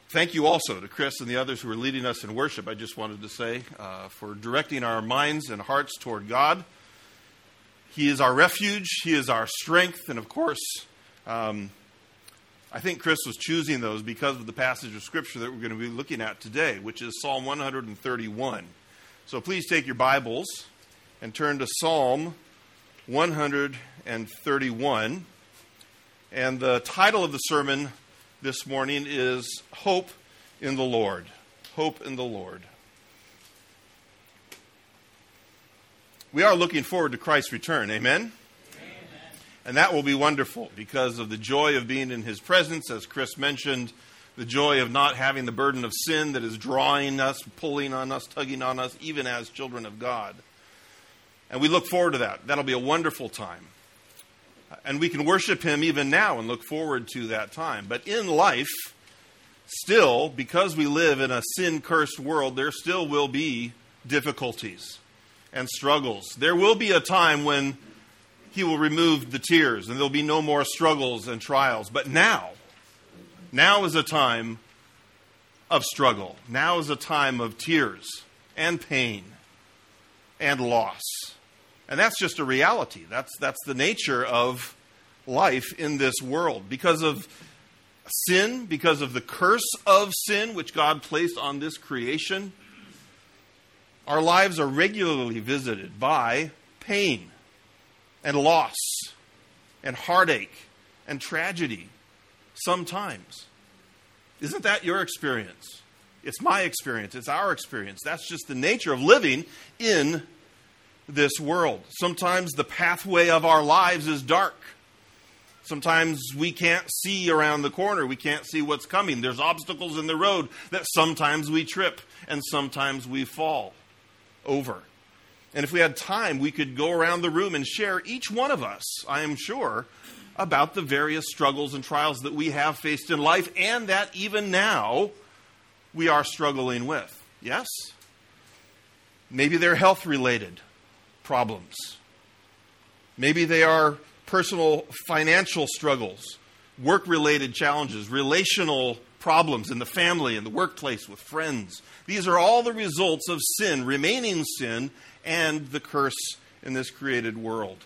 Thank you also to Chris and the others who are leading us in worship. I just wanted to say for directing our minds and hearts toward God. He is our refuge. He is our strength. And of course, I think Chris was choosing those because of the passage of Scripture that we're going to be looking at today, which is Psalm 131. So please take your Bibles and turn to Psalm 131. And the title of the sermon this morning is Hope in the Lord. Hope in the Lord. We are looking forward to Christ's return. Amen? Amen. And that will be wonderful because of the joy of being in His presence, as Chris mentioned, the joy of not having the burden of sin that is drawing us, pulling on us, tugging on us, even as children of God. And we look forward to that. That'll be a wonderful time. And we can worship Him even now and look forward to that time. But in life, still, because we live in a sin-cursed world, there still will be difficulties and struggles. There will be a time when He will remove the tears and there'll be no more struggles and trials. But now is a time of struggle. Now is a time of tears and pain and loss. And that's just a reality. That's the nature of life in this world. Because of sin, because of the curse of sin, which God placed on this creation, our lives are regularly visited by pain and loss and heartache and tragedy sometimes. Isn't that your experience? It's my experience. It's our experience. That's just the nature of living in this world. Sometimes the pathway of our lives is dark. Sometimes we can't see around the corner. We can't see what's coming. There's obstacles in the road that sometimes we trip and sometimes we fall over. And if we had time, we could go around the room and share, each one of us, I am sure, about the various struggles and trials that we have faced in life and that even now we are struggling with. Yes? Maybe they're health-related problems. Maybe they are personal financial struggles, work-related challenges, relational problems in the family, in the workplace, with friends. These are all the results of sin, remaining sin, and the curse in this created world.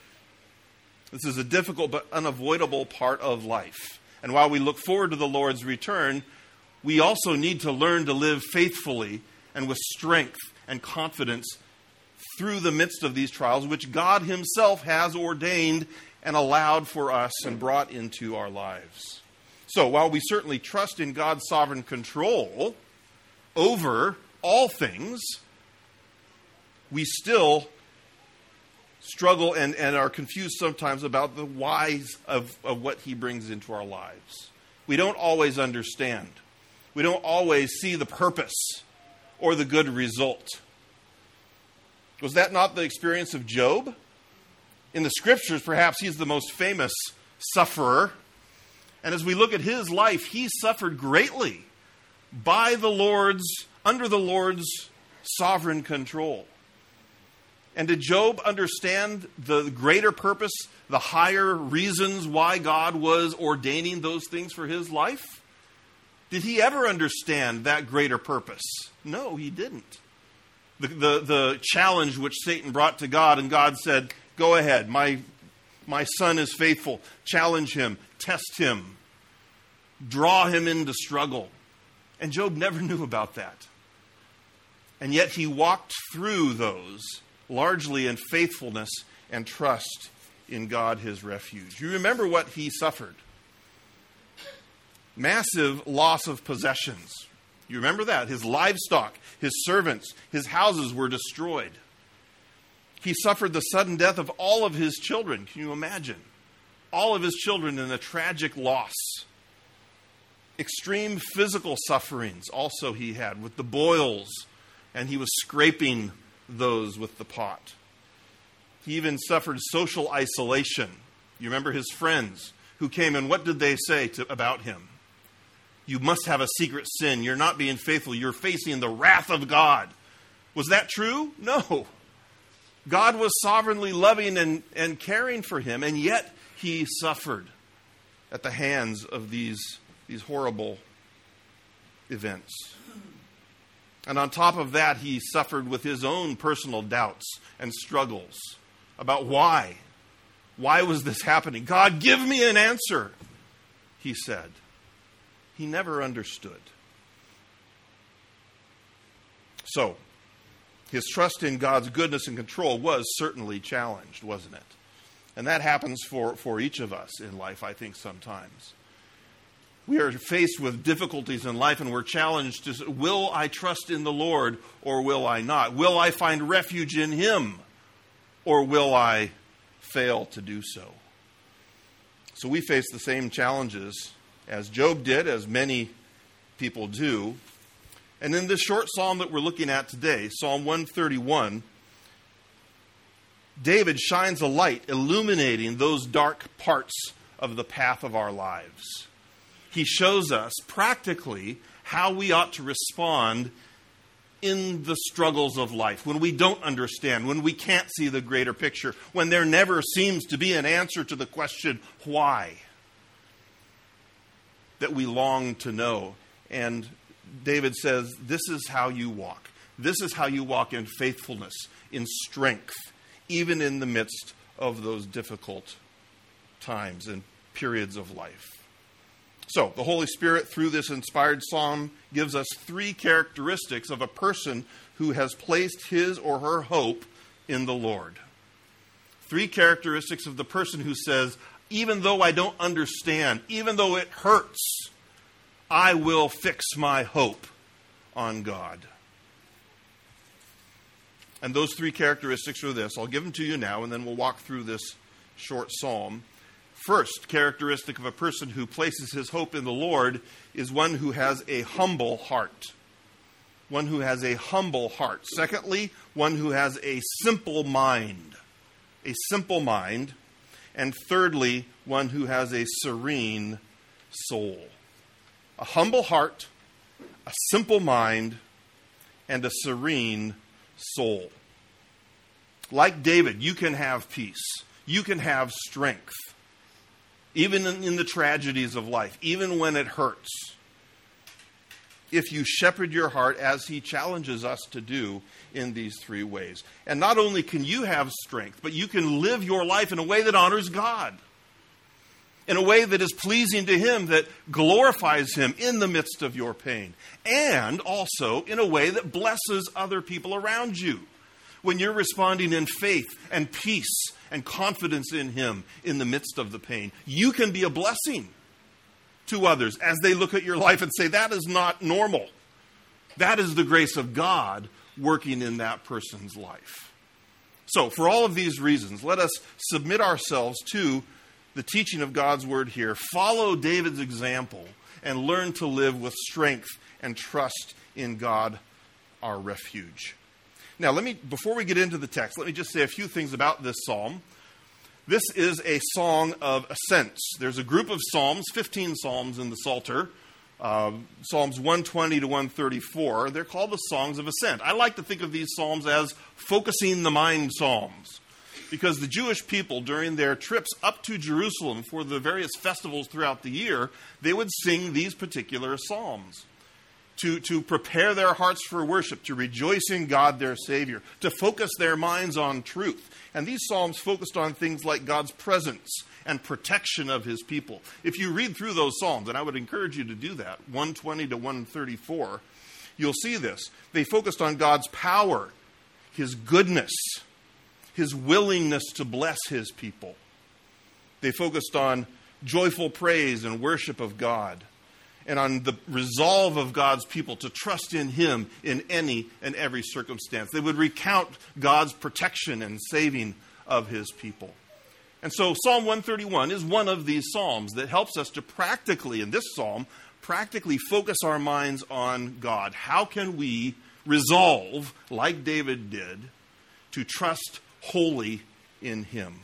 This is a difficult but unavoidable part of life. And while we look forward to the Lord's return, we also need to learn to live faithfully and with strength and confidence through the midst of these trials, which God Himself has ordained and allowed for us and brought into our lives. So, while we certainly trust in God's sovereign control over all things, we still struggle and are confused sometimes about the whys of what He brings into our lives. We don't always understand. We don't always see the purpose or the good result. Was that not the experience of Job? In the Scriptures, perhaps he's the most famous sufferer. And as we look at his life, he suffered greatly under the Lord's sovereign control. And did Job understand the greater purpose, the higher reasons why God was ordaining those things for his life? Did he ever understand that greater purpose? No, he didn't. The challenge which Satan brought to God, and God said, go ahead, my son is faithful. Challenge him, test him, draw him into struggle. And Job never knew about that. And yet he walked through those largely in faithfulness and trust in God, his refuge. You remember what he suffered. Massive loss of possessions. You remember that? His livestock, his servants, his houses were destroyed. He suffered the sudden death of all of his children. Can you imagine? All of his children in a tragic loss. Extreme physical sufferings also he had with the boils, and he was scraping those with the pot. He even suffered social isolation. You remember his friends who came, and what did they say about him? You must have a secret sin. You're not being faithful. You're facing the wrath of God. Was that true? No. God was sovereignly loving and caring for him, and yet he suffered at the hands of these horrible events. And on top of that, he suffered with his own personal doubts and struggles about why. Why was this happening? God, give me an answer, he said. He never understood. So, his trust in God's goodness and control was certainly challenged, wasn't it? And that happens for each of us in life, I think, sometimes. We are faced with difficulties in life and we're challenged to say, will I trust in the Lord or will I not? Will I find refuge in Him or will I fail to do so? So we face the same challenges as Job did, as many people do. And in this short psalm that we're looking at today, Psalm 131, David shines a light illuminating those dark parts of the path of our lives. He shows us practically how we ought to respond in the struggles of life, when we don't understand, when we can't see the greater picture, when there never seems to be an answer to the question, why? That we long to know. And David says, this is how you walk. This is how you walk in faithfulness, in strength, even in the midst of those difficult times and periods of life. So, the Holy Spirit, through this inspired psalm, gives us three characteristics of a person who has placed his or her hope in the Lord. Three characteristics of the person who says, even though I don't understand, even though it hurts, I will fix my hope on God. And those three characteristics are this. I'll give them to you now, and then we'll walk through this short psalm. First characteristic of a person who places his hope in the Lord is one who has a humble heart. One who has a humble heart. Secondly, one who has a simple mind. A simple mind. And thirdly, one who has a serene soul. A humble heart, a simple mind, and a serene soul. Like David, you can have peace. You can have strength. Even in the tragedies of life, even when it hurts. If you shepherd your heart as he challenges us to do in these three ways. And not only can you have strength, but you can live your life in a way that honors God. In a way that is pleasing to Him, that glorifies Him in the midst of your pain. And also in a way that blesses other people around you. When you're responding in faith and peace and confidence in Him in the midst of the pain, you can be a blessing to others as they look at your life and say, that is not normal. That is the grace of God working in that person's life. So, for all of these reasons, let us submit ourselves to the teaching of God's Word here. Follow David's example and learn to live with strength and trust in God, our refuge. Now, before we get into the text, let me just say a few things about this psalm. This is a song of ascents. There's a group of psalms, 15 psalms in the Psalter, Psalms 120 to 134. They're called the songs of ascent. I like to think of these psalms as focusing the mind psalms, because the Jewish people, during their trips up to Jerusalem for the various festivals throughout the year, they would sing these particular psalms. To prepare their hearts for worship, to rejoice in God their Savior, to focus their minds on truth. And these psalms focused on things like God's presence and protection of His people. If you read through those psalms, and I would encourage you to do that, 120 to 134, you'll see this. They focused on God's power, His goodness, His willingness to bless His people. They focused on joyful praise and worship of God, and on the resolve of God's people to trust in Him in any and every circumstance. They would recount God's protection and saving of His people. And so Psalm 131 is one of these psalms that helps us to practically, in this psalm, practically focus our minds on God. How can we resolve, like David did, to trust wholly in Him?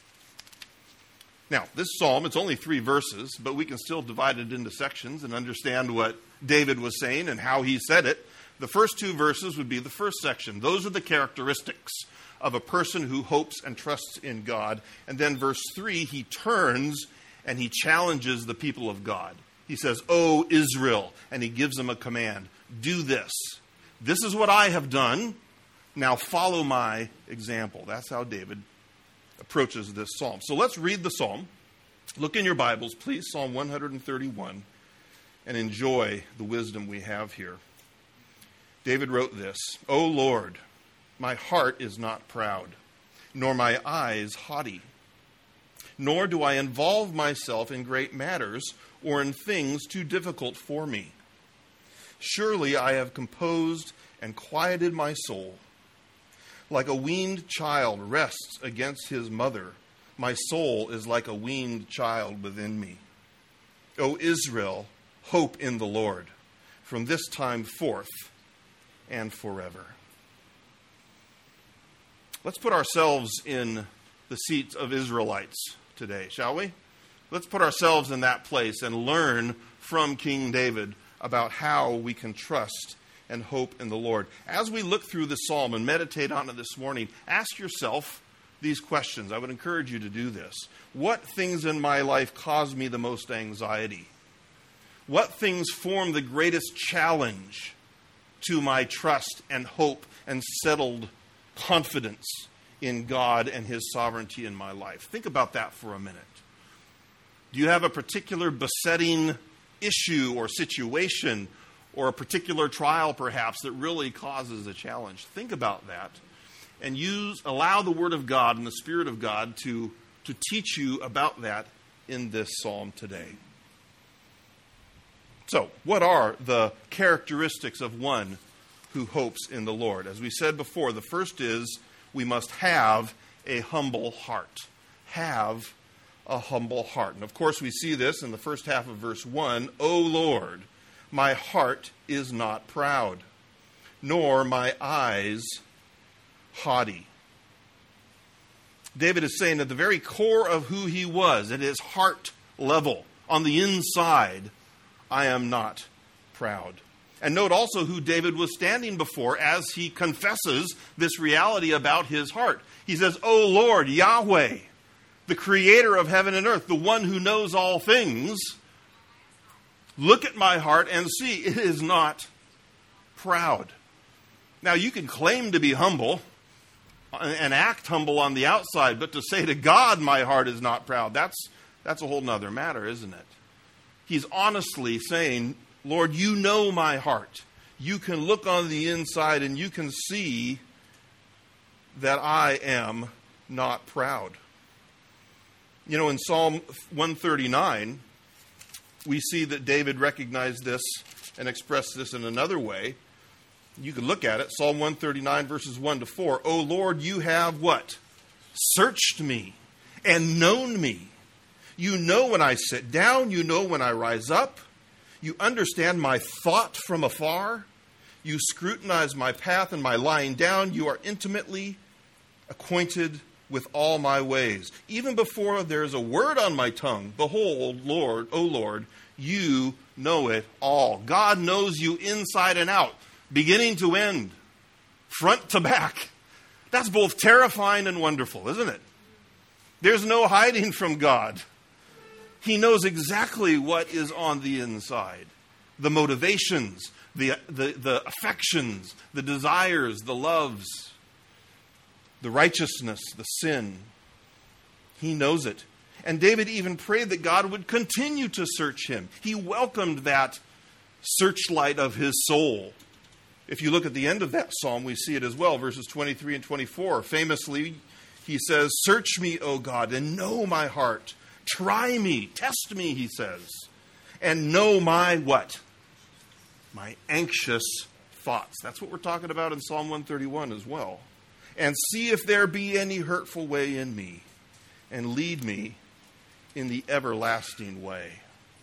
Now, this psalm, it's only 3 verses, but we can still divide it into sections and understand what David was saying and how he said it. The first 2 verses would be the first section. Those are the characteristics of a person who hopes and trusts in God. And then verse 3, he turns and he challenges the people of God. He says, "O Israel," and he gives them a command. Do this. This is what I have done. Now follow my example. That's how David approaches this psalm. So let's read the psalm. Look in your Bibles, please, Psalm 131, and enjoy the wisdom we have here. David wrote this, "O Lord, my heart is not proud, nor my eyes haughty. Nor do I involve myself in great matters or in things too difficult for me. Surely I have composed and quieted my soul. Like a weaned child rests against his mother, my soul is like a weaned child within me. O Israel, hope in the Lord, from this time forth and forever." Let's put ourselves in the seats of Israelites today, shall we? Let's put ourselves in that place and learn from King David about how we can trust and hope in the Lord. As we look through the psalm and meditate on it this morning, ask yourself these questions. I would encourage you to do this. What things in my life cause me the most anxiety? What things form the greatest challenge to my trust and hope and settled confidence in God and His sovereignty in my life? Think about that for a minute. Do you have a particular besetting issue or situation or a particular trial perhaps that really causes a challenge? Think about that and allow the Word of God and the Spirit of God to teach you about that in this psalm today. So, what are the characteristics of one who hopes in the Lord? As we said before, the first is we must have a humble heart. Have a humble heart. And of course we see this in the first half of verse 1. "O Lord, my heart is not proud, nor my eyes haughty." David is saying at the very core of who he was, at his heart level, on the inside, I am not proud. And note also who David was standing before as he confesses this reality about his heart. He says, "O Lord, Yahweh, the creator of heaven and earth, the one who knows all things, look at my heart and see it is not proud." Now, you can claim to be humble and act humble on the outside, but to say to God, my heart is not proud, that's a whole nother matter, isn't it? He's honestly saying, Lord, you know my heart. You can look on the inside and you can see that I am not proud. You know, in Psalm 139, we see that David recognized this and expressed this in another way. You can look at it, Psalm 139, verses 1 to 4. "O Lord, you have" what? "Searched me and known me. You know when I sit down, you know when I rise up. You understand my thought from afar. You scrutinize my path and my lying down. You are intimately acquainted with all my ways. Even before there is a word on my tongue, behold, Lord, O Lord, you know it all." God knows you inside and out, beginning to end, front to back. That's both terrifying and wonderful, isn't it? There's no hiding from God. He knows exactly what is on the inside. The motivations, the affections, the desires, the loves, the righteousness, the sin. He knows it. And David even prayed that God would continue to search him. He welcomed that searchlight of his soul. If you look at the end of that psalm, we see it as well, verses 23 and 24. Famously, he says, "Search me, O God, and know my heart. Try me, test me," he says, "and know my" what? "My anxious thoughts." That's what we're talking about in Psalm 131 as well. "And see if there be any hurtful way in me, and lead me in the everlasting way."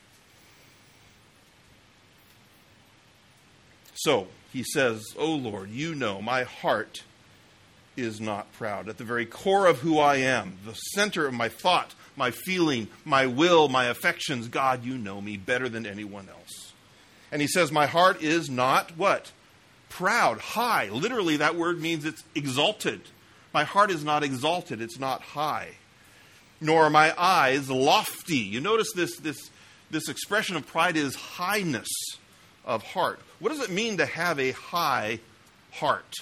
So, he says, "O Lord, you know my heart is not proud." At the very core of who I am, the center of my thought, my feeling, my will, my affections, God, you know me better than anyone else. And he says, my heart is not what? Proud, high. Literally, that word means it's exalted. My heart is not exalted. It's not high. Nor are my eyes lofty. You notice this this expression of pride is highness of heart. What does it mean to have a high heart?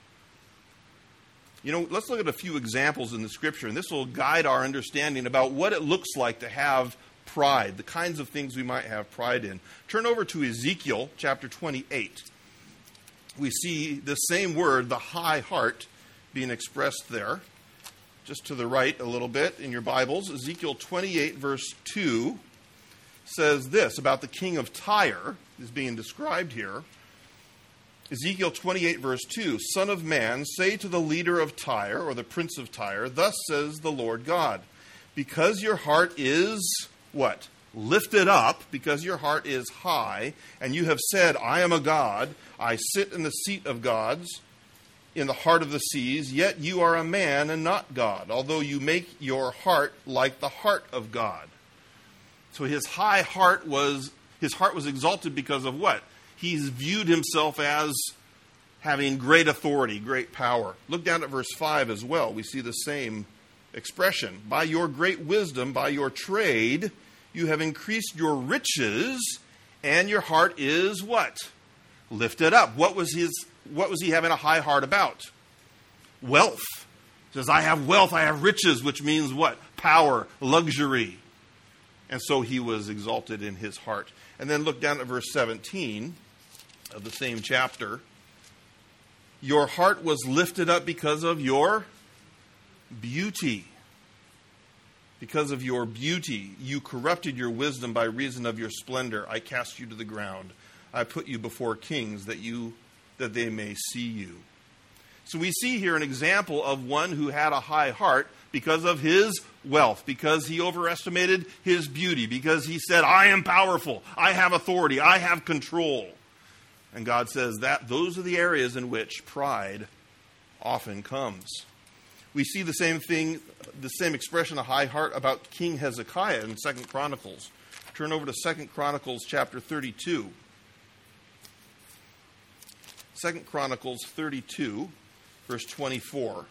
You know, let's look at a few examples in the Scripture, and this will guide our understanding about what it looks like to have pride, the kinds of things we might have pride in. Turn over to Ezekiel chapter 28. We see the same word, the high heart, being expressed there. Just to the right a little bit in your Bibles, Ezekiel 28 verse 2 says this about the king of Tyre, is being described here. Ezekiel 28 verse 2, Son of man, say to the leader of Tyre, or the prince of Tyre, thus says the Lord God, because your heart is, what? Lifted up, because your heart is high, and you have said, I am a god, I sit in the seat of gods, in the heart of the seas, yet you are a man and not God, although you make your heart like the heart of God. So his heart was exalted because of what? He's viewed himself as having great authority, great power. Look down at verse 5 as well. We see the same expression. By your great wisdom, by your trade, you have increased your riches, and your heart is what? Lifted up. What was he having a high heart about? Wealth. He says, I have wealth, I have riches, which means what? Power, luxury. And so he was exalted in his heart. And then look down at verse 17 of the same chapter. Your heart was lifted up because of your beauty. Because of your beauty, you corrupted your wisdom by reason of your splendor. I cast you to the ground. I put you before kings that they may see you. So we see here an example of one who had a high heart because of his wealth, because he overestimated his beauty, because he said, I am powerful, I have authority, I have control. And God says that those are the areas in which pride often comes. We see the same thing, the same expression, a high heart, about King Hezekiah in 2 Chronicles. Turn over to 2 Chronicles chapter 32. 2 Chronicles 32, verse 24,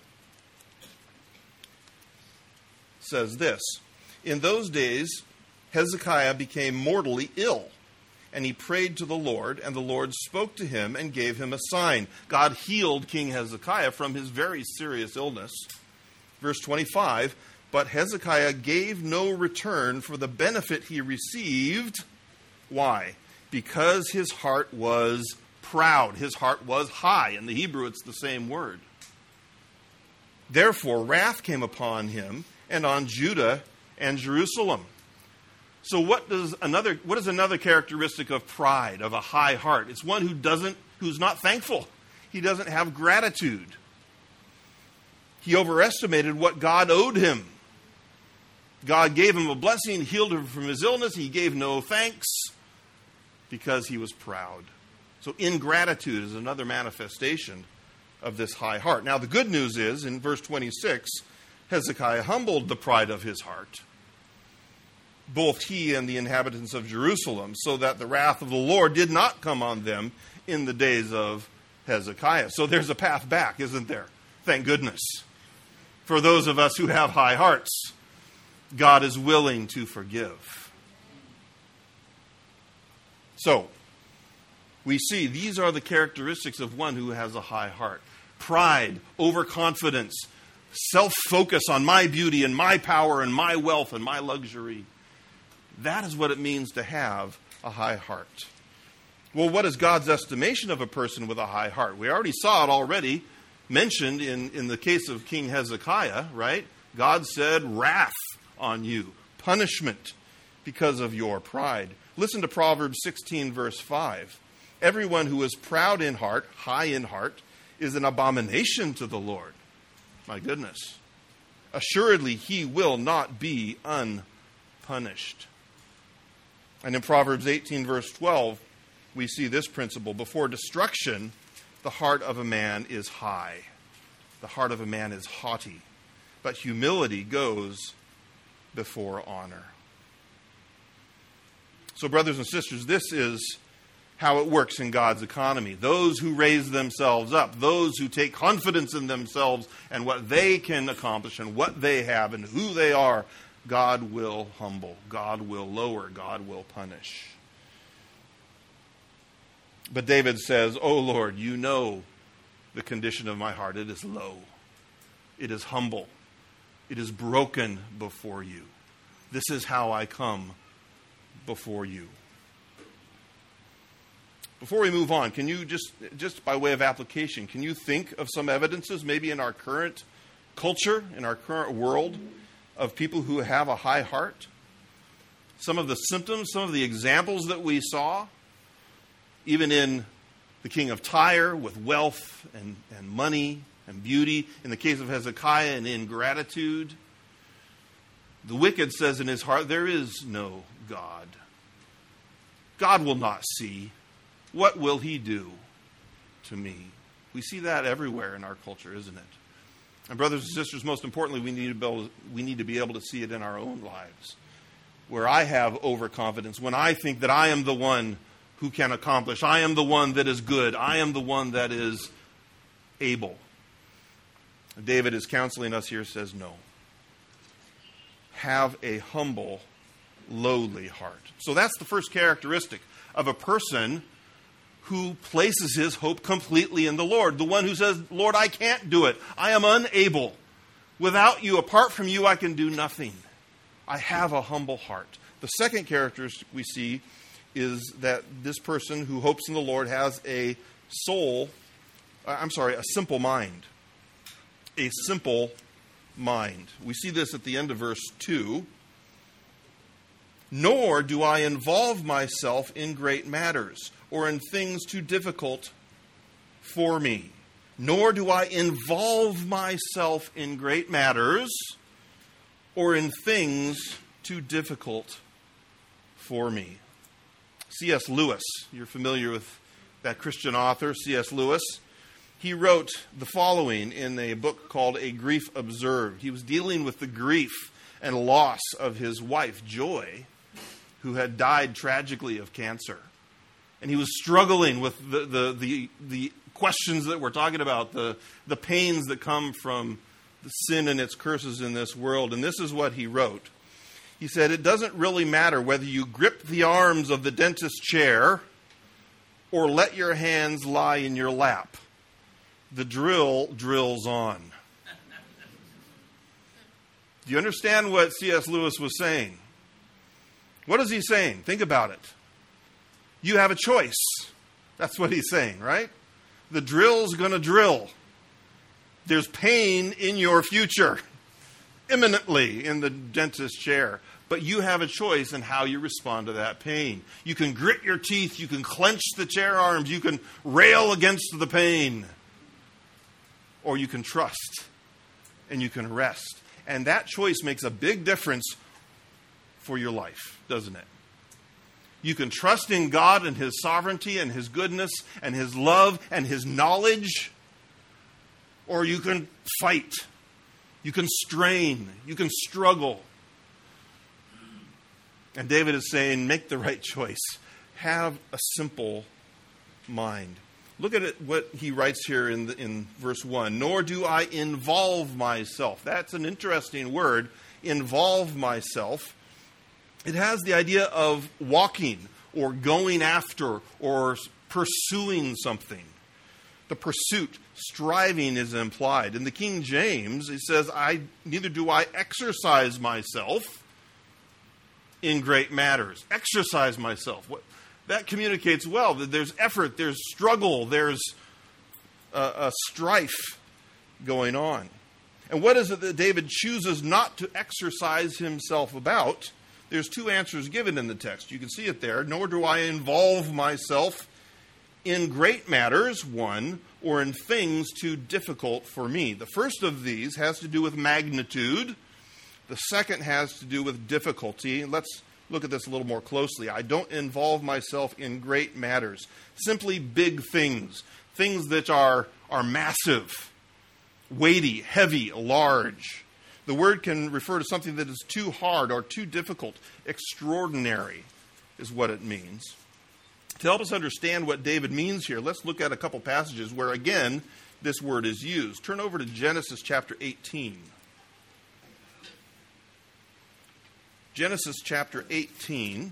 says this, In those days Hezekiah became mortally ill, and he prayed to the Lord, and the Lord spoke to him and gave him a sign. God healed King Hezekiah from his very serious illness. Verse 25, But Hezekiah gave no return for the benefit he received. Why? Because his heart was proud. His heart was high. In the Hebrew, it's the same word. Therefore, wrath came upon him and on Judah and Jerusalem. So what is another characteristic of pride, of a high heart? It's one who's not thankful. He doesn't have gratitude. He overestimated what God owed him. God gave him a blessing, healed him from his illness. He gave no thanks because he was proud. So ingratitude is another manifestation of this high heart. Now the good news is, in verse 26, Hezekiah humbled the pride of his heart, both he and the inhabitants of Jerusalem, so that the wrath of the Lord did not come on them in the days of Hezekiah. So there's a path back, isn't there? Thank goodness. For those of us who have high hearts, God is willing to forgive. So, we see these are the characteristics of one who has a high heart. Pride, overconfidence, self-focus on my beauty and my power and my wealth and my luxury. That is what it means to have a high heart. Well, what is God's estimation of a person with a high heart? We already saw it already mentioned in the case of King Hezekiah, right? God said, wrath on you, punishment because of your pride. Listen to Proverbs 16, verse 5. Everyone who is proud in heart, high in heart, is an abomination to the Lord. My goodness. Assuredly, he will not be unpunished. And in Proverbs 18, verse 12, we see this principle. Before destruction, the heart of a man is high. The heart of a man is haughty. But humility goes before honor. So, brothers and sisters, this is how it works in God's economy. Those who raise themselves up, those who take confidence in themselves and what they can accomplish and what they have and who they are, God will humble, God will lower, God will punish. But David says, "Oh Lord, you know the condition of my heart. It is low. It is humble. It is broken before you. This is how I come before you." Before we move on, can you just by way of application, can you think of some evidences maybe in our current culture, in our current world, of people who have a high heart? Some of the symptoms, some of the examples that we saw, even in the king of Tyre with wealth and money and beauty, in the case of Hezekiah and ingratitude. The wicked says in his heart, there is no God. God will not see. What will he do to me? We see that everywhere in our culture, isn't it? And brothers and sisters, most importantly, we need to be able to see it in our own lives, where I have overconfidence, when I think that I am the one who can accomplish, I am the one that is good, I am the one that is able. David is counseling us here, says no. Have a humble, lowly heart. So that's the first characteristic of a person who places his hope completely in the Lord. The one who says, Lord, I can't do it. I am unable. Without you, apart from you, I can do nothing. I have a humble heart. The second characteristic we see is that this person who hopes in the Lord has a simple mind. A simple mind. We see this at the end of verse 2. Nor do I involve myself in great matters or in things too difficult for me. Nor do I involve myself in great matters or in things too difficult for me. C.S. Lewis, you're familiar with that Christian author, C.S. Lewis. He wrote the following in a book called A Grief Observed. He was dealing with the grief and loss of his wife, Joy, who had died tragically of cancer. And he was struggling with the questions that we're talking about, the pains that come from the sin and its curses in this world. And this is what he wrote. He said, it doesn't really matter whether you grip the arms of the dentist's chair or let your hands lie in your lap. The drill drills on. Do you understand what C.S. Lewis was saying? What is he saying? Think about it. You have a choice. That's what he's saying, right? The drill's going to drill. There's pain in your future, imminently in the dentist's chair. But you have a choice in how you respond to that pain. You can grit your teeth. You can clench the chair arms. You can rail against the pain. Or you can trust and you can rest. And that choice makes a big difference for your life, doesn't it? You can trust in God and His sovereignty and His goodness and His love and His knowledge. Or you can fight. You can strain. You can struggle. And David is saying, make the right choice. Have a simple mind. Look at it, what he writes here in verse 1. Nor do I involve myself. That's an interesting word, involve myself. It has the idea of walking or going after or pursuing something. The pursuit, striving is implied. In the King James, it says, neither do I exercise myself in great matters. Exercise myself. That communicates well that there's effort, there's struggle, there's a strife going on. And what is it that David chooses not to exercise himself about? There's two answers given in the text. You can see it there. Nor do I involve myself in great matters, one, or in things too difficult for me. The first of these has to do with magnitude. The second has to do with difficulty. Let's look at this a little more closely. I don't involve myself in great matters. Simply big things. Things that are massive, weighty, heavy, large. The word can refer to something that is too hard or too difficult. Extraordinary is what it means. To help us understand what David means here, let's look at a couple passages where, again, this word is used. Turn over to Genesis chapter 18. Genesis chapter 18.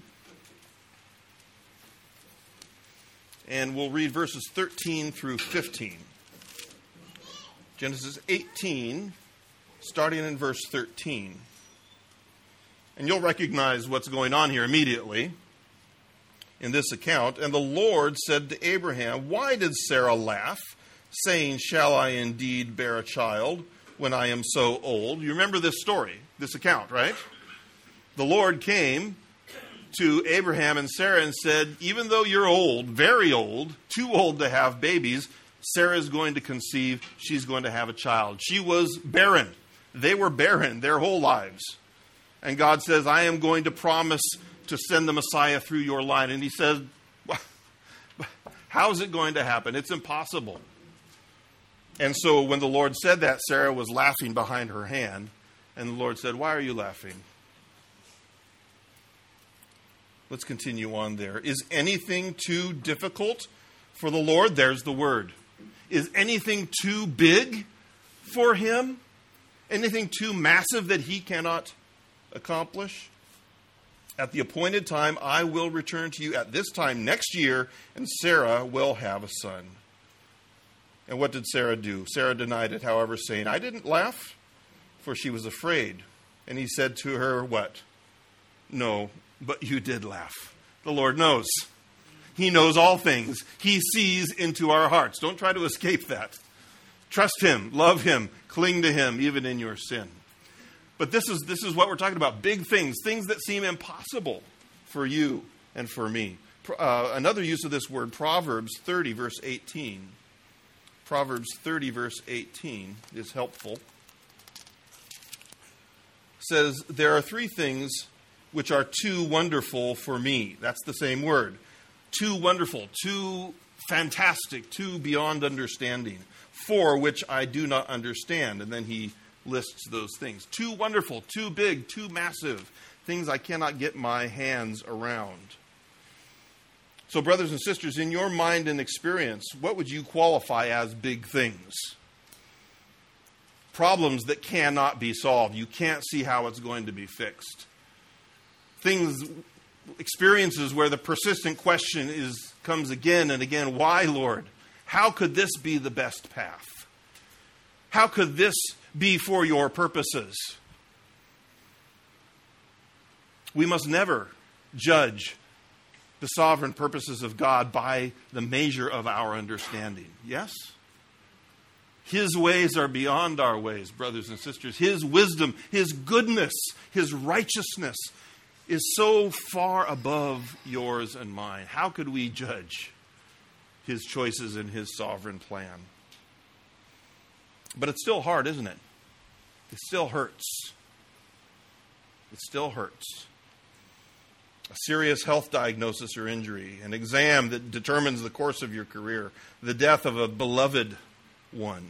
And we'll read verses 13 through 15. Genesis 18, starting in verse 13. And you'll recognize what's going on here immediately in this account. And the Lord said to Abraham, "Why did Sarah laugh, saying, 'Shall I indeed bear a child when I am so old?'" You remember this story, this account, right? The Lord came to Abraham and Sarah and said, "Even though you're old, very old, too old to have babies, Sarah is going to conceive. She's going to have a child." She was barren. They were barren their whole lives. And God says, "I am going to promise to send the Messiah through your line." And he says, "How is it going to happen? It's impossible." And so when the Lord said that, Sarah was laughing behind her hand. And the Lord said, "Why are you laughing?" Let's continue on there. Is anything too difficult for the Lord? There's the word. Is anything too big for him? Anything too massive that he cannot accomplish? At the appointed time, I will return to you at this time next year, and Sarah will have a son. And what did Sarah do? Sarah denied it, however, saying, "I didn't laugh," for she was afraid. And he said to her, what? "No, but you did laugh." The Lord knows. He knows all things. He sees into our hearts. Don't try to escape that. Trust him, love him, cling to him, even in your sin. But this is what we're talking about. Big things, things that seem impossible for you and for me. Another use of this word, Proverbs 30, verse 18. Proverbs 30, verse 18 is helpful. It says, "There are three things which are too wonderful for me." That's the same word. Too wonderful, too fantastic, too beyond understanding. "For which I do not understand." And then he lists those things. Too wonderful, too big, too massive. Things I cannot get my hands around. So brothers and sisters, in your mind and experience, what would you qualify as big things? Problems that cannot be solved. You can't see how it's going to be fixed. Things, experiences where the persistent question comes again and again, "Why, Lord? How could this be the best path? How could this be for your purposes?" We must never judge the sovereign purposes of God by the measure of our understanding. Yes? His ways are beyond our ways, brothers and sisters. His wisdom, his goodness, his righteousness is so far above yours and mine. How could we judge his choices and his sovereign plan? But it's still hard, isn't it? It still hurts. It still hurts. A serious health diagnosis or injury, an exam that determines the course of your career, the death of a beloved one,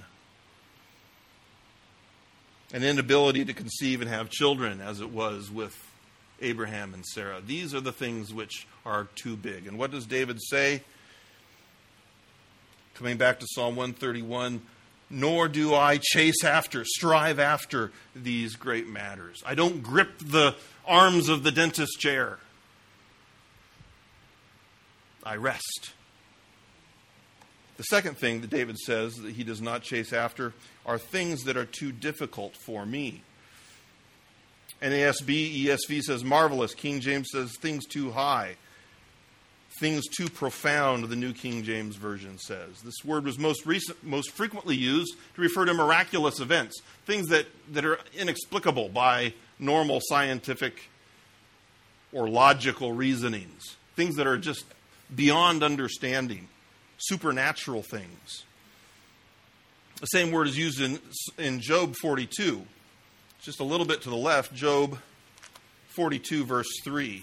an inability to conceive and have children, as it was with Abraham and Sarah. These are the things which are too big. And what does David say? Coming back to Psalm 131, "Nor do I strive after these great matters." I don't grip the arms of the dentist chair. I rest. The second thing that David says that he does not chase after are things that are too difficult for me. NASB, ESV says marvelous. King James says things too high. Things too profound, the New King James Version says. This word was most frequently used to refer to miraculous events, things that are inexplicable by normal scientific or logical reasonings, things that are just beyond understanding, supernatural things. The same word is used in Job 42. Just a little bit to the left, Job 42, verse 3.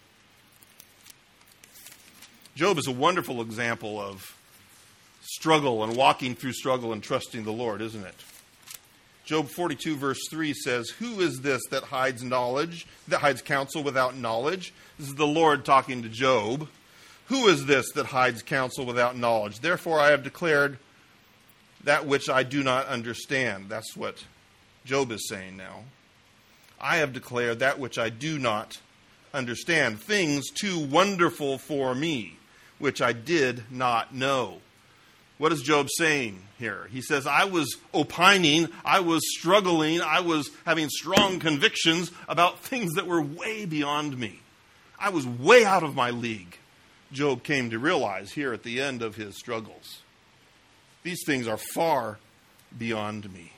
Job is a wonderful example of struggle and walking through struggle and trusting the Lord, isn't it? Job 42, verse 3 says, "Who is this that hides counsel without knowledge?" This is the Lord talking to Job. "Who is this that hides counsel without knowledge? Therefore I have declared that which I do not understand." That's what Job is saying now. I have declared that which I do not understand, things too wonderful for me, which I did not know. What is Job saying here? He says, I was opining, I was struggling, I was having strong convictions about things that were way beyond me. I was way out of my league. Job came to realize here at the end of his struggles. These things are far beyond me.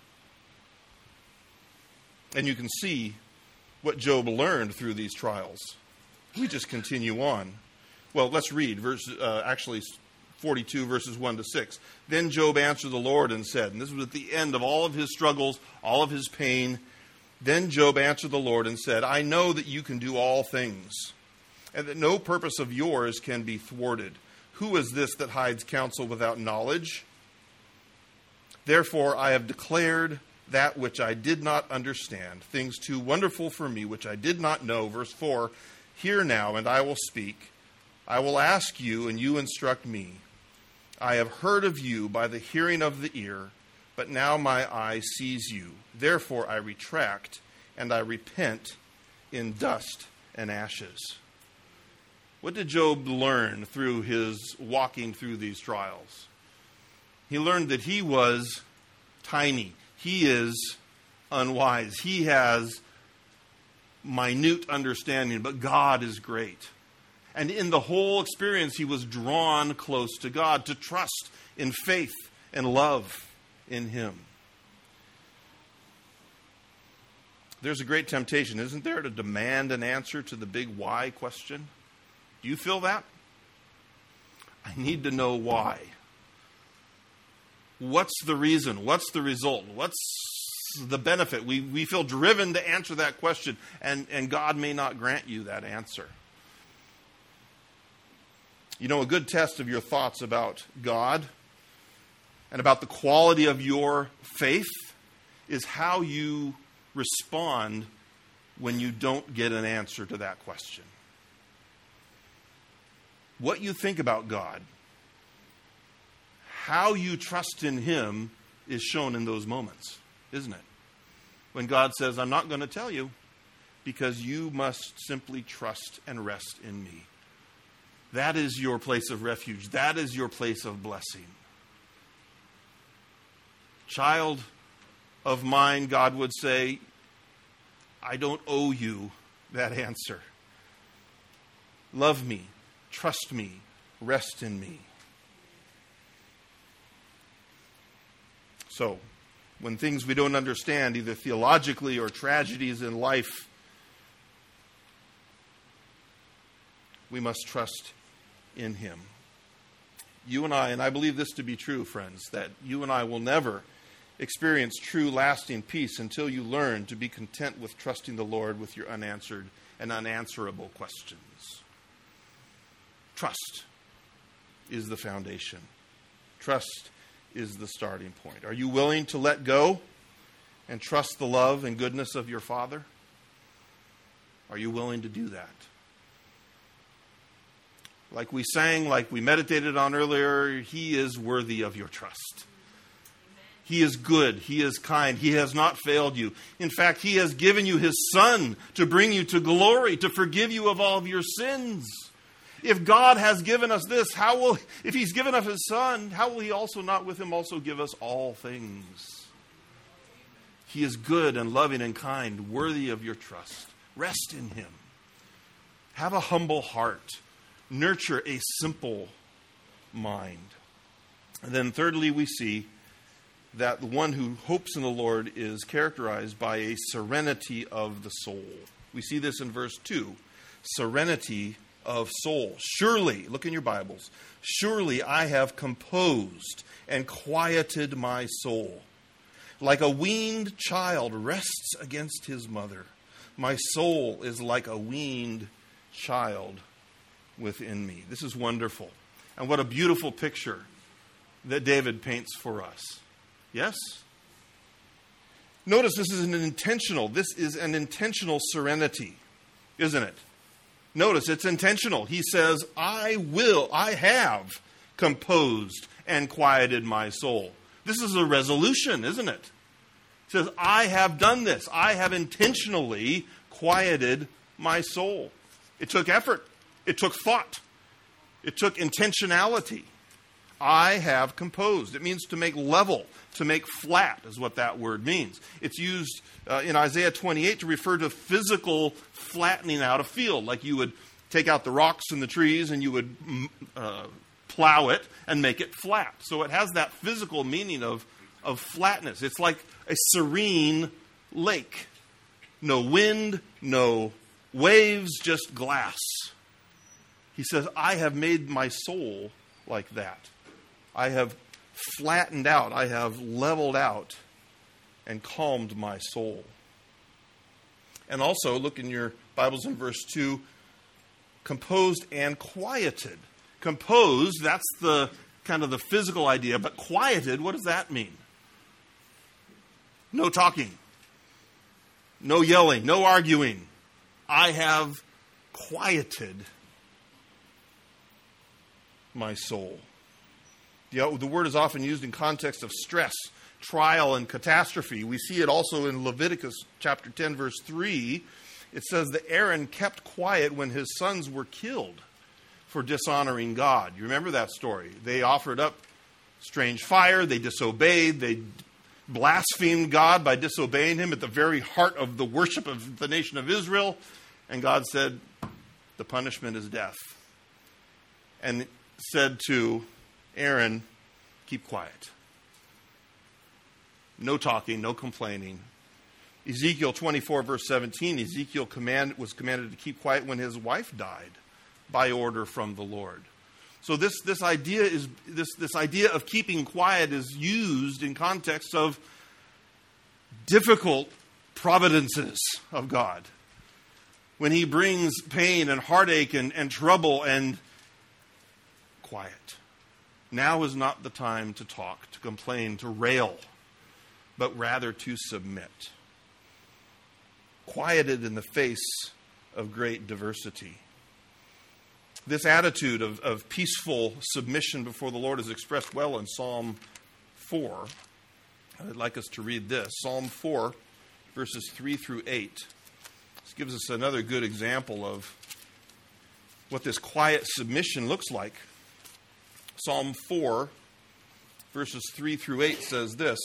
And you can see what Job learned through these trials. We just continue on. Well, let's read 42 verses 1 to 6. Then Job answered the Lord and said, and this was at the end of all of his struggles, all of his pain. Then Job answered the Lord and said, I know that you can do all things, and that no purpose of yours can be thwarted. Who is this that hides counsel without knowledge? Therefore I have declared that which I did not understand, things too wonderful for me, which I did not know. Verse 4, hear now, and I will speak. I will ask you, and you instruct me. I have heard of you by the hearing of the ear, but now my eye sees you. Therefore I retract, and I repent in dust and ashes. What did Job learn through his walking through these trials? He learned that he was tiny. He is unwise. He has minute understanding, but God is great. And in the whole experience, he was drawn close to God, to trust in faith and love in him. There's a great temptation, isn't there, to demand an answer to the big why question? Do you feel that? I need to know why. What's the reason? What's the result? What's the benefit? We feel driven to answer that question, and God may not grant you that answer. You know, a good test of your thoughts about God and about the quality of your faith is how you respond when you don't get an answer to that question. What you think about God, how you trust in Him is shown in those moments, isn't it? When God says, I'm not going to tell you because you must simply trust and rest in me. That is your place of refuge. That is your place of blessing. Child of mine, God would say, I don't owe you that answer. Love me, trust me, rest in me. So, when things we don't understand, either theologically or tragedies in life, we must trust in Him. You and I believe this to be true, friends, that you and I will never experience true lasting peace until you learn to be content with trusting the Lord with your unanswered and unanswerable questions. Trust is the foundation. Trust is the starting point. Are you willing to let go and trust the love and goodness of your Father? Are you willing to do that? Like we sang, like we meditated on earlier, He is worthy of your trust. He is good. He is kind. He has not failed you. In fact, He has given you His Son to bring you to glory, to forgive you of all of your sins. If God has given us this, if He's given us His Son, how will He also not with Him also give us all things? He is good and loving and kind, worthy of your trust. Rest in Him. Have a humble heart. Nurture a simple mind. And then thirdly, we see that the one who hopes in the Lord is characterized by a serenity of the soul. We see this in verse 2. Serenity of soul. Surely, look in your Bibles, surely I have composed and quieted my soul. Like a weaned child rests against his mother, my soul is like a weaned child within me. This is wonderful. And what a beautiful picture that David paints for us. Yes? Notice this is an intentional serenity, isn't it? Notice it's intentional. He says, I have composed and quieted my soul. This is a resolution, isn't it? says, I have done this. I have intentionally quieted my soul. It took effort. It took thought. It took intentionality. I have composed. It means to make level, to make flat is what that word means. It's used in Isaiah 28 to refer to physical flattening out a field, like you would take out the rocks and the trees and you would plow it and make it flat. So it has that physical meaning of flatness. It's like a serene lake. No wind, no waves, just glass. He says, I have made my soul like that. I have flattened out, I have leveled out and calmed my soul. And also, look in your Bibles in verse 2, composed and quieted. Composed, that's the kind of the physical idea, but quieted, what does that mean? No talking, no yelling, no arguing. I have quieted my soul. The word is often used in context of stress, trial, and catastrophe. We see it also in Leviticus chapter 10, verse 3. It says that Aaron kept quiet when his sons were killed for dishonoring God. You remember that story? They offered up strange fire. They disobeyed. They blasphemed God by disobeying him at the very heart of the worship of the nation of Israel. And God said, the punishment is death. And said to Aaron, keep quiet. No talking, no complaining. Ezekiel 24, verse 17, Ezekiel was commanded to keep quiet when his wife died by order from the Lord. So this idea of keeping quiet is used in context of difficult providences of God. When he brings pain and heartache and trouble and quiet. Now is not the time to talk, to complain, to rail, but rather to submit. Quieted in the face of great diversity. This attitude of peaceful submission before the Lord is expressed well in Psalm 4. I'd like us to read this. Psalm 4, verses 3 through 8. This gives us another good example of what this quiet submission looks like. Psalm 4, verses 3 through 8 says this.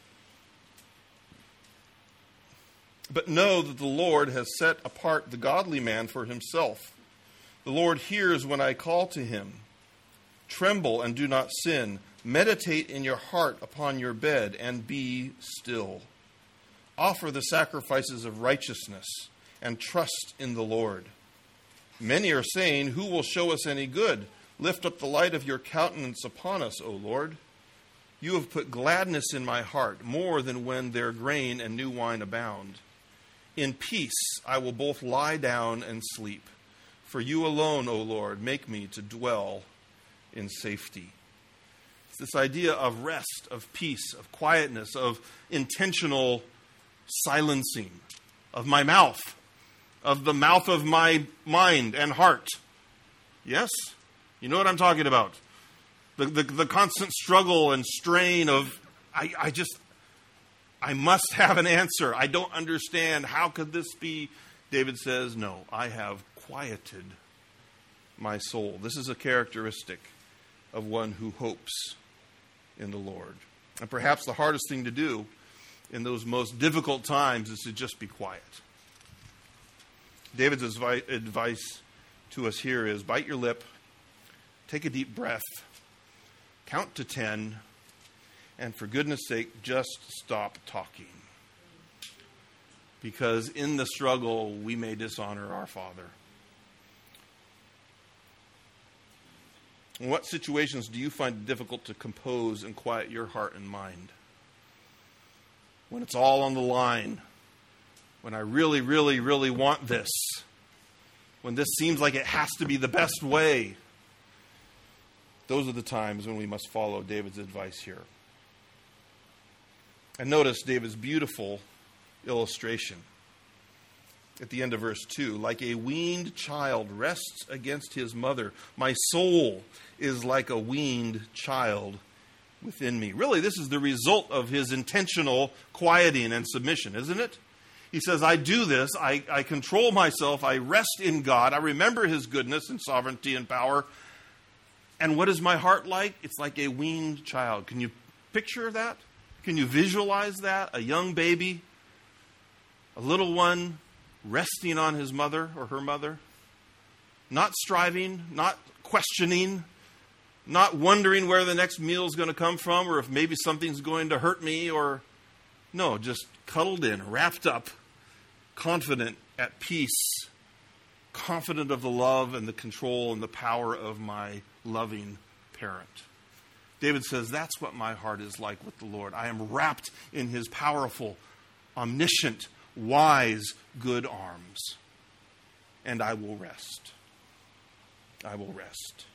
But know that the Lord has set apart the godly man for himself. The Lord hears when I call to him. Tremble and do not sin. Meditate in your heart upon your bed and be still. Offer the sacrifices of righteousness and trust in the Lord. Many are saying, who will show us any good? Lift up the light of your countenance upon us, O Lord. You have put gladness in my heart, more than when their grain and new wine abound. In peace I will both lie down and sleep. For you alone, O Lord, make me to dwell in safety. It's this idea of rest, of peace, of quietness, of intentional silencing of my mouth, of the mouth of my mind and heart. Yes? You know what I'm talking about. The constant struggle and strain of, I must have an answer. I don't understand. How could this be? David says, no, I have quieted my soul. This is a characteristic of one who hopes in the Lord. And perhaps the hardest thing to do in those most difficult times is to just be quiet. David's advice to us here is bite your lip, take a deep breath, count to 10, and for goodness sake, just stop talking. Because in the struggle, we may dishonor our Father. In what situations do you find it difficult to compose and quiet your heart and mind? When it's all on the line. When I really, really, really want this. When this seems like it has to be the best way. Those are the times when we must follow David's advice here. And notice David's beautiful illustration at the end of verse 2. Like a weaned child rests against his mother, my soul is like a weaned child within me. Really, this is the result of his intentional quieting and submission, isn't it? He says, I do this, I control myself, I rest in God, I remember his goodness and sovereignty and power. And what is my heart like? It's like a weaned child. Can you picture that? Can you visualize that? A young baby, a little one resting on his mother or her mother, not striving, not questioning, not wondering where the next meal is going to come from or if maybe something's going to hurt me or... No, just cuddled in, wrapped up, confident, at peace, confident of the love and the control and the power of my loving parent. David says, that's what my heart is like with the Lord. I am wrapped in his powerful, omniscient, wise, good arms. And I will rest. I will rest.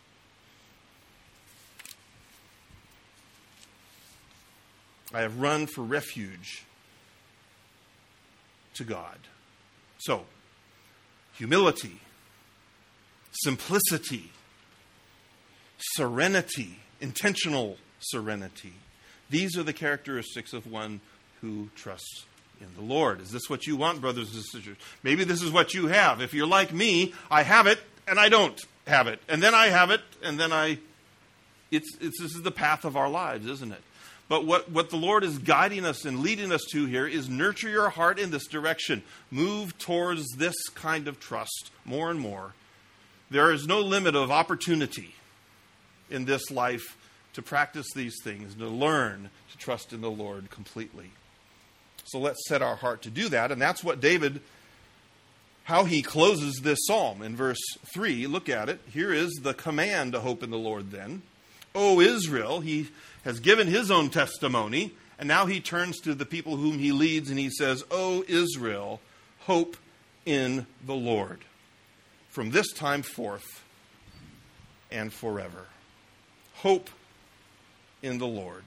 I have run for refuge to God. So, humility, simplicity, serenity, intentional serenity. These are the characteristics of one who trusts in the Lord. Is this what you want, brothers and sisters? Maybe this is what you have. If you're like me, I have it and I don't have it. And then I have it and then this is the path of our lives, isn't it? But what the Lord is guiding us and leading us to here is nurture your heart in this direction. Move towards this kind of trust more and more. There is no limit of opportunity in this life to practice these things, to learn to trust in the Lord completely. So let's set our heart to do that. And that's what David, how he closes this psalm in verse 3. Look at it. Here is the command to hope in the Lord then. O Israel, he has given his own testimony, and now he turns to the people whom he leads, and he says, O Israel, hope in the Lord, from this time forth and forever. Hope in the Lord.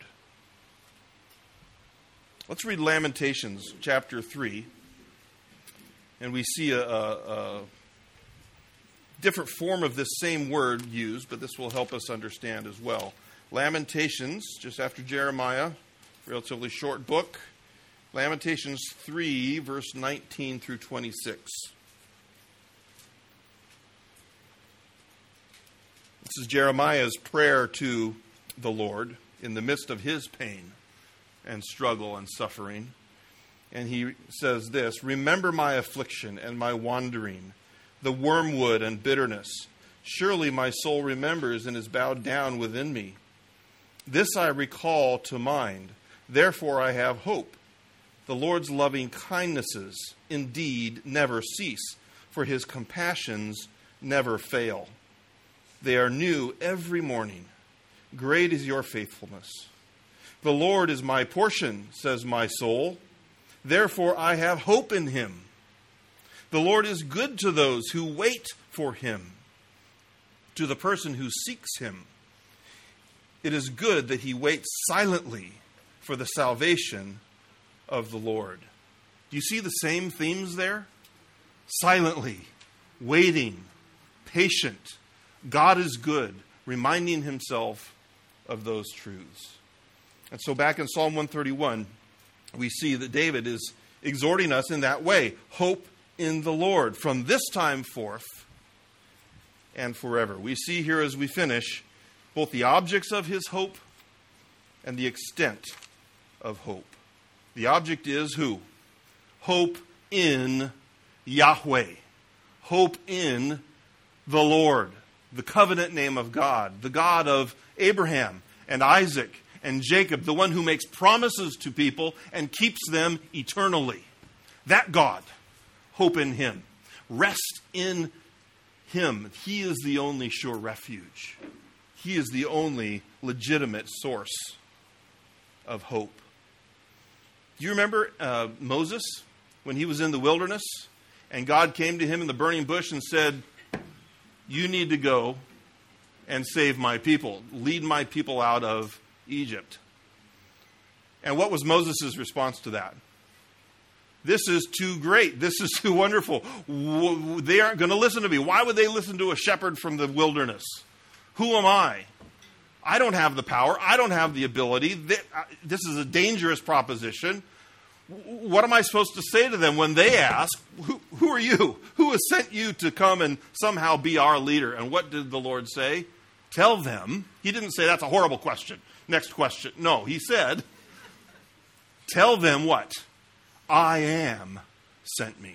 Let's read Lamentations chapter 3, and we see a different form of this same word used, but this will help us understand as well. Lamentations, just after Jeremiah, relatively short book. Lamentations 3, verse 19 through 26. This is Jeremiah's prayer to the Lord in the midst of his pain and struggle and suffering. And he says this, remember my affliction and my wandering, the wormwood and bitterness. Surely my soul remembers and is bowed down within me. This I recall to mind. Therefore I have hope. The Lord's loving kindnesses indeed never cease, for his compassions never fail. They are new every morning. Great is your faithfulness. The Lord is my portion, says my soul. Therefore I have hope in him. The Lord is good to those who wait for him, to the person who seeks him. It is good that he waits silently for the salvation of the Lord. Do you see the same themes there? Silently, waiting, patient. God is good, reminding himself of those truths. And so back in Psalm 131, we see that David is exhorting us in that way. Hope in the Lord from this time forth and forever. We see here as we finish both the objects of his hope and the extent of hope. The object is who? Hope in Yahweh. Hope in the Lord, the covenant name of God, the God of Abraham and Isaac and Jacob, the one who makes promises to people and keeps them eternally. That God, hope in him. Rest in him. He is the only sure refuge. He is the only legitimate source of hope. Do you remember Moses when he was in the wilderness and God came to him in the burning bush and said, you need to go and save my people, lead my people out of Egypt. And what was Moses' response to that? This is too great. This is too wonderful. They aren't going to listen to me. Why would they listen to a shepherd from the wilderness? Who am I? I don't have the power. I don't have the ability. This is a dangerous proposition. What am I supposed to say to them when they ask, who are you? Who has sent you to come and somehow be our leader? And what did the Lord say? Tell them. He didn't say, that's a horrible question. Next question. No, he said, tell them what? I am sent me.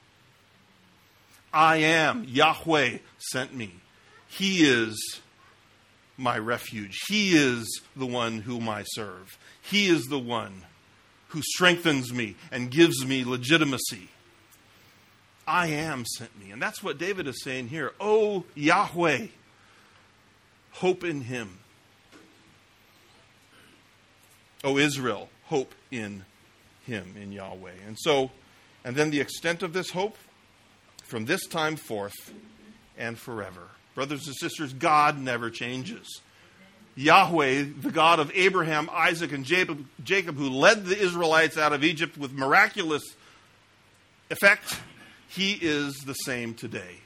I am. Yahweh sent me. He is my refuge. He is the one whom I serve. He is the one who strengthens me and gives me legitimacy. I am sent me. And that's what David is saying here. Oh, Yahweh, hope in him. Oh, Israel, hope in him, in Yahweh. And then the extent of this hope, from this time forth and forever. Brothers and sisters, God never changes. Yahweh, the God of Abraham, Isaac, and Jacob, who led the Israelites out of Egypt with miraculous effect, he is the same today.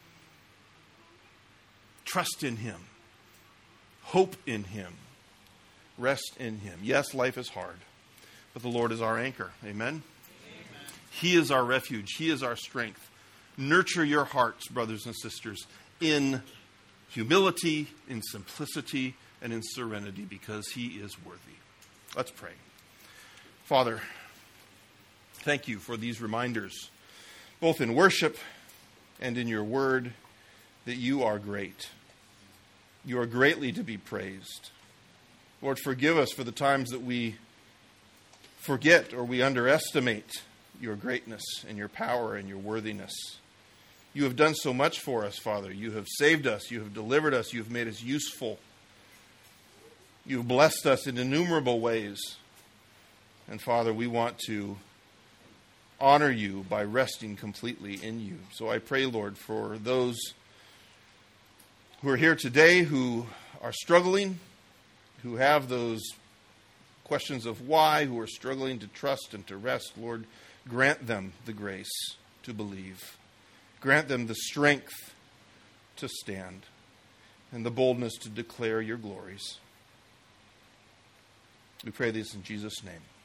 Trust in him. Hope in him. Rest in him. Yes, life is hard, but the Lord is our anchor. Amen? Amen. He is our refuge. He is our strength. Nurture your hearts, brothers and sisters, in humility, in simplicity, and in serenity, because he is worthy. Let's pray. Father, thank you for these reminders, both in worship and in your word, that you are great. You are greatly to be praised. Lord, forgive us for the times that we forget or we underestimate your greatness and your power and your worthiness. You have done so much for us, Father. You have saved us. You have delivered us. You have made us useful. You have blessed us in innumerable ways. And Father, we want to honor you by resting completely in you. So I pray, Lord, for those who are here today who are struggling, who have those questions of why, who are struggling to trust and to rest. Lord, grant them the grace to believe. Grant them the strength to stand and the boldness to declare your glories. We pray this in Jesus' name.